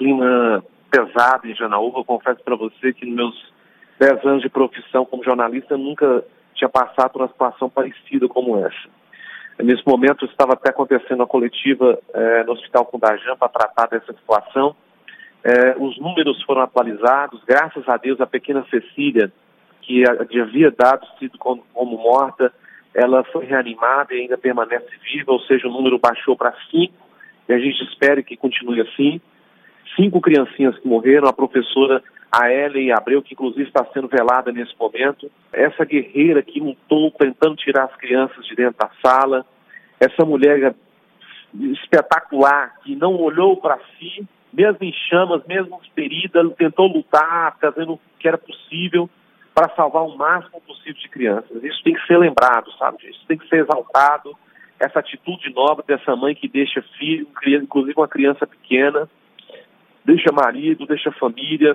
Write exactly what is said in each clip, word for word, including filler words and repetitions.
clima pesado em Janaúba. Eu confesso para você que nos meus dez anos de profissão como jornalista eu nunca tinha passado por uma situação parecida como essa. Nesse momento estava até acontecendo a coletiva eh, no Hospital Fundajam para tratar dessa situação. Eh, os números foram atualizados, graças a Deus a pequena Cecília, que havia dado sido como, como morta, ela foi reanimada e ainda permanece viva, ou seja, o número baixou para cinco, e a gente espera que continue assim. Cinco criancinhas que morreram, a professora Aélia Abreu, que inclusive está sendo velada nesse momento, essa guerreira que lutou tentando tirar as crianças de dentro da sala, essa mulher espetacular que não olhou para si, mesmo em chamas, mesmo ferida, tentou lutar, fazendo o que era possível para salvar o máximo possível de crianças. Isso tem que ser lembrado, sabe? Isso tem que ser exaltado, essa atitude nobre dessa mãe que deixa filho, inclusive uma criança pequena, deixa marido, deixa família.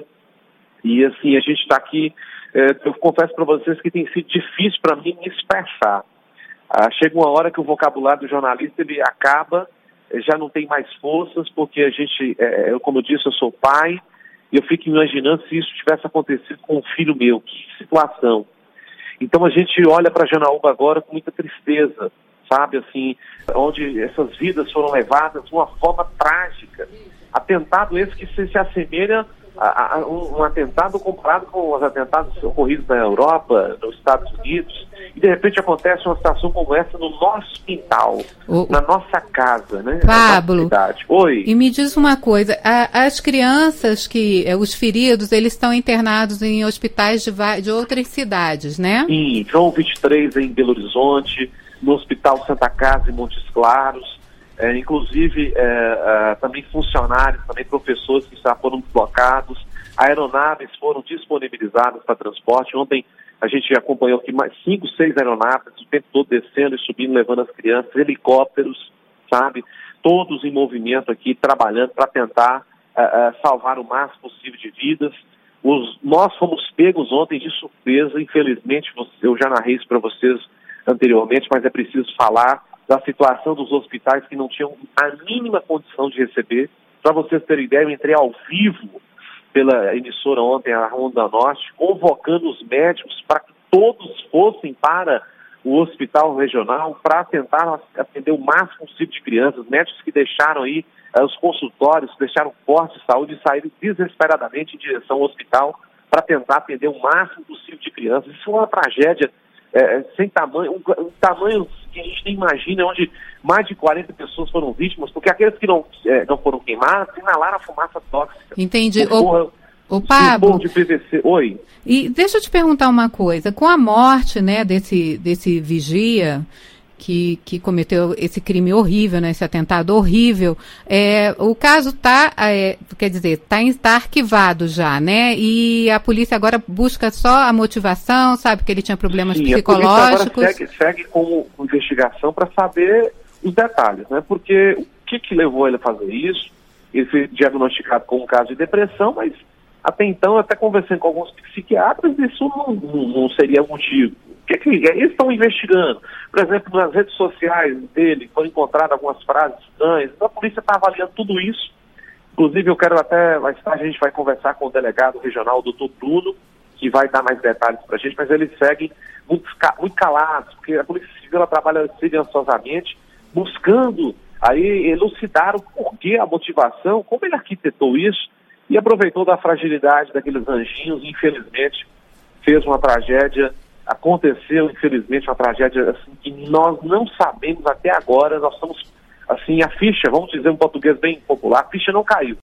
E assim, a gente está aqui, é, eu confesso para vocês que tem sido difícil para mim me expressar. Ah, chega uma hora que o vocabulário do jornalista ele acaba, já não tem mais forças, porque a gente, é, eu, como eu disse, eu sou pai, e eu fico imaginando se isso tivesse acontecido com um filho meu, que situação. Então a gente olha para Janaúba agora com muita tristeza, sabe, assim, onde essas vidas foram levadas de uma forma trágica. Atentado esse que se, se assemelha a, a um, um atentado comparado com os atentados ocorridos na Europa, nos Estados Unidos, e de repente acontece uma situação como essa no nosso quintal, o, na nossa casa, né? Pablo, Oi. E me diz uma coisa, a, as crianças que, os feridos, eles estão internados em hospitais de, de outras cidades, né? Sim, João vinte e três em Belo Horizonte, no Hospital Santa Casa em Montes Claros. É, inclusive é, é, também funcionários, também professores que já foram deslocados, aeronaves foram disponibilizadas para transporte. Ontem a gente acompanhou aqui mais cinco, seis aeronaves, o tempo todo descendo e subindo, levando as crianças, helicópteros, sabe? Todos em movimento aqui, trabalhando para tentar é, é, salvar o máximo possível de vidas. Os, nós fomos pegos ontem de surpresa, infelizmente, eu já narrei isso para vocês anteriormente, mas é preciso falar da situação dos hospitais que não tinham a mínima condição de receber. Para vocês terem ideia, eu entrei ao vivo pela emissora ontem, a Onda Norte, convocando os médicos para que todos fossem para o hospital regional para tentar atender o máximo possível de crianças. Médicos que deixaram aí eh, os consultórios, deixaram postos de saúde e saíram desesperadamente em direção ao hospital para tentar atender o máximo possível de crianças. Isso é uma tragédia É, sem tamanho, um, um tamanho que a gente nem imagina, onde mais de quarenta pessoas foram vítimas, porque aqueles que não, é, não foram queimados inalaram a fumaça tóxica. Entendi. O, o Pablo, de P V C. Oi. E deixa eu te perguntar uma coisa, com a morte, né, desse, desse vigia que, que cometeu esse crime horrível, né, esse atentado horrível, é, o caso está, é, quer dizer, está tá arquivado já, né? E a polícia agora busca só a motivação, sabe que ele tinha problemas Sim, psicológicos. A polícia agora segue, segue como investigação para saber os detalhes, né? Porque o que, que levou ele a fazer isso? Ele foi diagnosticado com um caso de depressão, mas até então, até conversando com alguns psiquiatras, isso não, não, não seria motivo. O que, que eles estão investigando? Por exemplo, nas redes sociais dele foram encontradas algumas frases estranhas. Então a polícia está avaliando tudo isso. Inclusive, eu quero até, mais tarde a gente vai conversar com o delegado regional, o doutor Bruno, que vai dar mais detalhes para a gente, mas eles seguem muito, muito calados, porque a Polícia Civil ela trabalha silenciosamente, buscando aí elucidar o porquê, a motivação, como ele arquitetou isso, e aproveitou da fragilidade daqueles anjinhos, e infelizmente fez uma tragédia. Aconteceu, infelizmente, uma tragédia assim, que nós não sabemos até agora. Nós estamos, assim, a ficha, vamos dizer em português bem popular, a ficha não caiu.